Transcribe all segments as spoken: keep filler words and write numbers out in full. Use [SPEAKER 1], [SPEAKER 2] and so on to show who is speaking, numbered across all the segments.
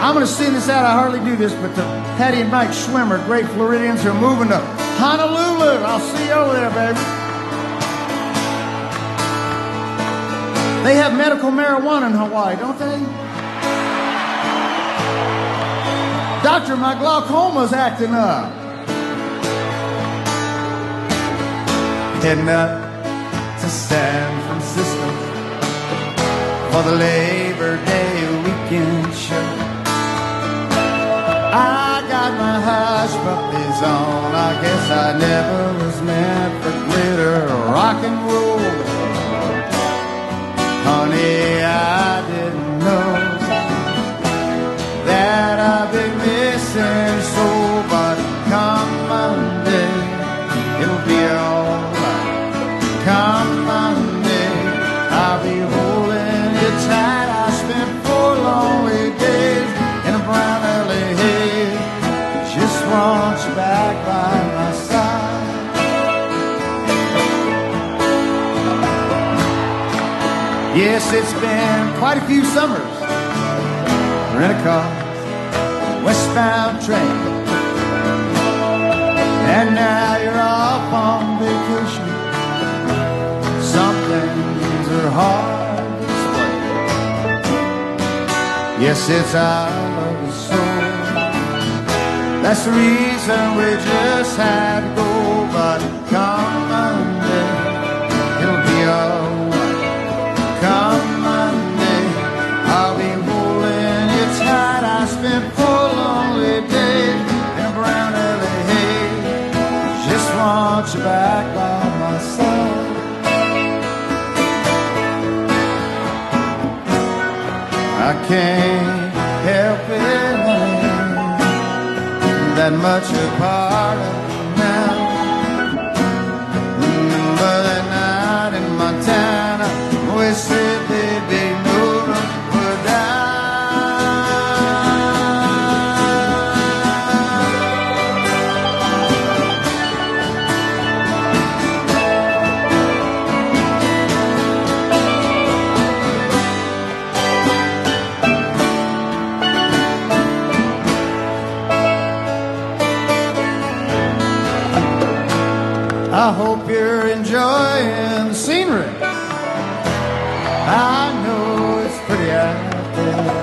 [SPEAKER 1] I'm going to sing this out. I hardly do this, but the Patty and Mike Schwimmer, great Floridians, who are moving to Honolulu. I'll see you over there, baby. They have medical marijuana in Hawaii, don't they? Doctor, my glaucoma's acting up. Heading up to San Francisco for the Labor Day weekend show. I got my hush puppies on. I guess I never was meant for glitter or rock and roll. Honey, I didn't know that I've been missing so, but come Monday, it'll be alright. Come Monday, I'll be holding you tight. I spent four lonely days in a brown L A haze. Just want you back by my side. Yes, it's been quite a few summers. Rent a car, westbound train, and now you're off on vacation. Some things are hard to explain. Yes, it's our love soul. That's the reason we just had to go. But come Monday, it'll be alright. Come Monday, I'll be holding you tight. I spent four lonely days in a brown L A haze. Just want you back by my side. I can't help it, that much a part of me now. But that night in Montana, always said there'd be no room for doubt. I hope you're enjoying the scenery. I know it's pretty out there.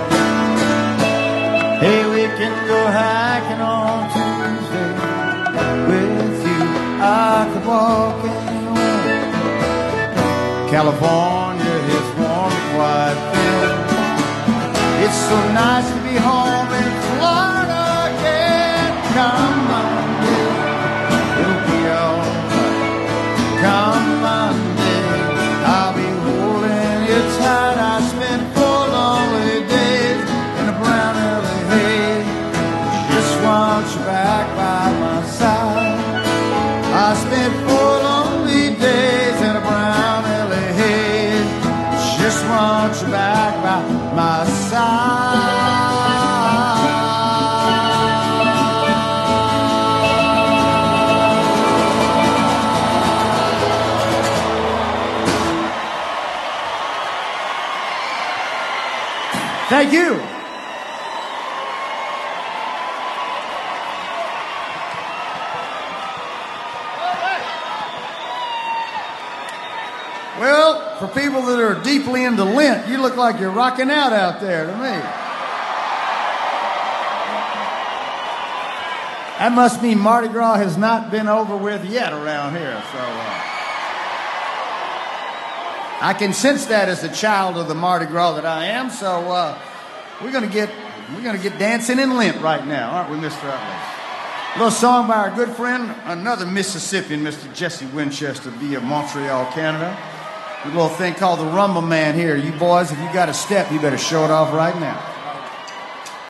[SPEAKER 1] Hey, we can go hiking on Tuesday. With you, I could walk anywhere. California is warm and quiet thin. It's so nice to be home in Florida again. Come Monday, it'll be alright. Come Monday, I'll be holding you tight. I spent four lonely days in a brown L A haze. Just want you back by my side. I spent four lonely days in a brown L A haze. Just want you back by my side. Thank you. Well, for people that are deeply into Lent, you look like you're rocking out out there to me. That must mean Mardi Gras has not been over with yet around here. So uh, I can sense that as a child of the Mardi Gras that I am. So uh, we're gonna get we're gonna get dancing in Lent right now, aren't we, Mister Utley? A little song by our good friend, another Mississippian, Mister Jesse Winchester via Montreal, Canada. A little thing called the Rumble Man here. You boys, if you got a step, you better show it off right now.